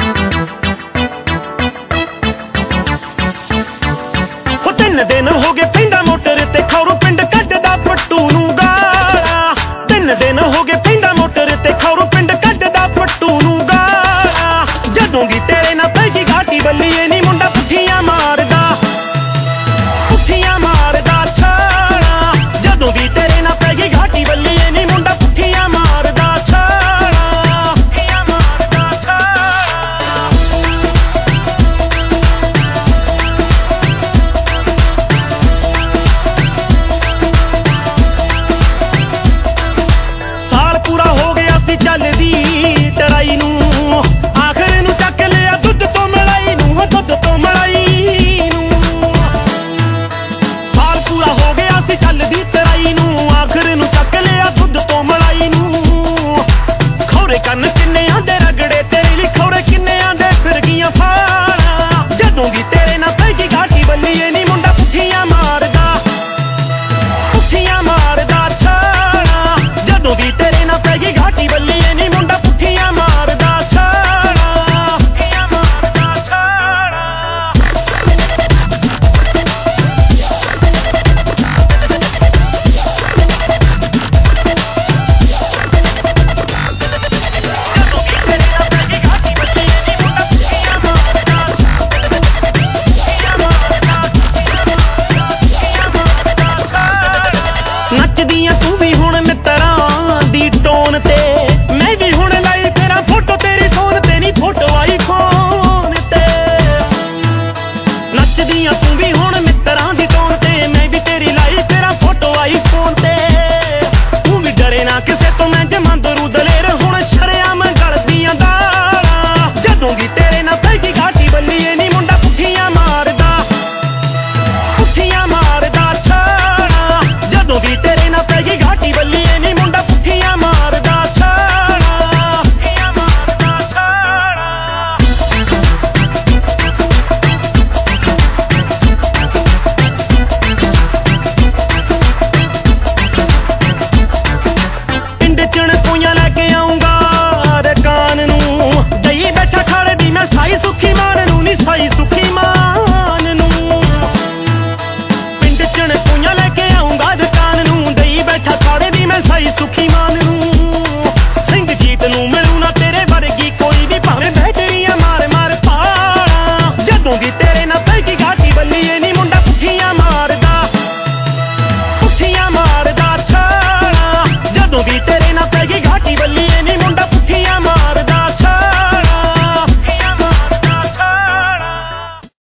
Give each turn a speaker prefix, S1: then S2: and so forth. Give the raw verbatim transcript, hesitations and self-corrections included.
S1: ਤਿੰਨ ਦਿਨ ਹੋ ਗਏ ਪੈਂਦਾ ਮੋਟਰ ਤੇ ਖੌਰੂ ਪਿੰਡ ਕੱਢਦਾ ਪੱਟੂ ਨੂੰ ਗਾਲਾਂ। ਤਿੰਨ ਦਿਨ ਹੋ ਗਏ ਪੈਂਦਾ ਮੋਟਰ ਤੇ ਖੌਰੂ ਪਿੰਡ ਕੱਢਦਾ ਪੱਟੂ ਨੂੰ ਗਾਲਾਂ। ਜਦੋਂ ਦੀ ਤੇਰੇ ਨਾਲ ਪੈ ਗਈ ਘਾਟੀ ਬੱਲੀਏ